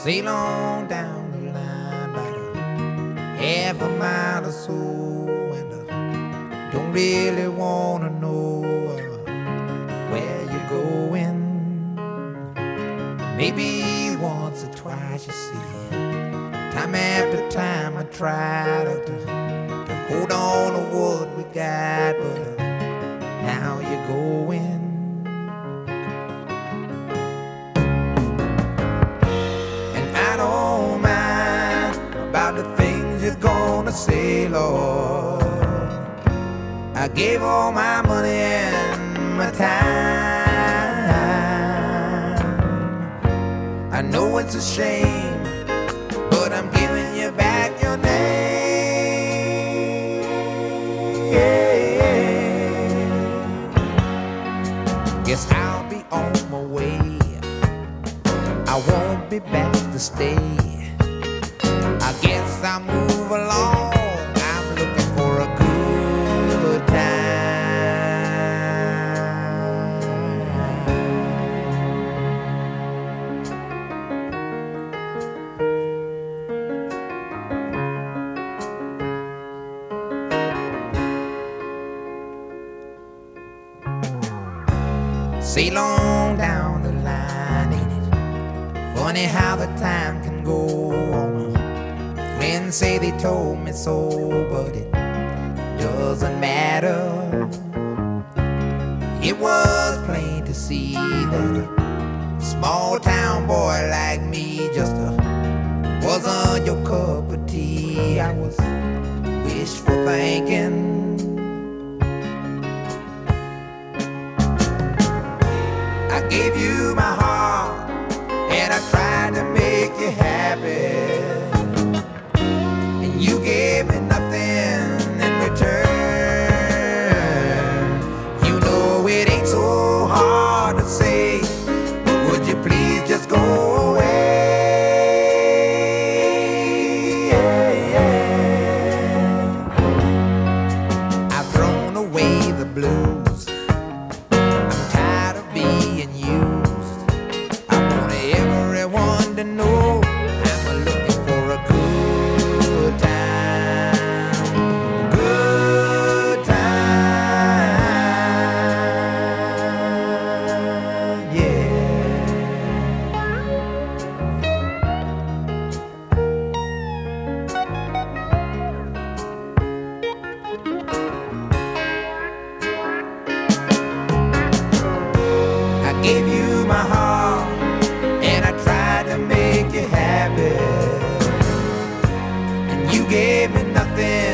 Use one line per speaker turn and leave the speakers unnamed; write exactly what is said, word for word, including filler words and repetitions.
Sail on down the line about a half a mile or so, and I don't really wanna know uh, where you're going. Maybe once or twice, you see, time after time I try to, to, to hold on to what we got, but uh, now you're going. About the things you're gonna say, Lord. I gave all my money and my time. I know it's a shame, but I'm giving you back your name. Guess I'll be on my way. I won't be back to stay. I guess I'll move along. I'm looking for a good time. Sail on down the line, ain't it funny how the time can go on? Friends say they told me so, but it doesn't matter. It was plain to see that a small town boy like me just uh, wasn't your cup of tea. I was wishful thinking. I gave you my heart and I tried to make you happy. You gave me nothing in return. You know it ain't so hard to say, but would you please just go away? I've thrown away the blues. I'm tired of being used. I want everyone to know I'm looking for a good time. Gave you my heart and I tried to make you happy, and you gave me nothing